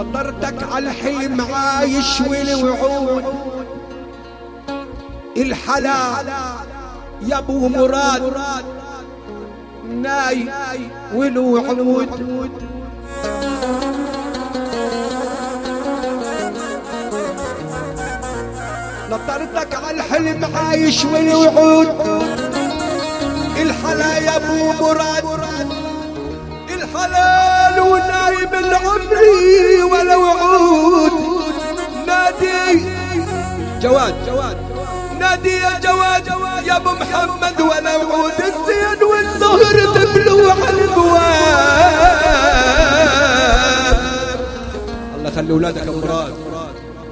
نطرتك على الحلم عايش والوعود الحلا يا ابو مراد ناي والوعود نطرتك على الحلم عايش والوعود الحلا يا ابو مراد الحلال ونايم العمري ولا وعود نادي جواد نادي يا جواد يا ابو محمد ولا وعود الزين والزهر تبلو على الابواب. الله يخلي اولادك ابو مراد.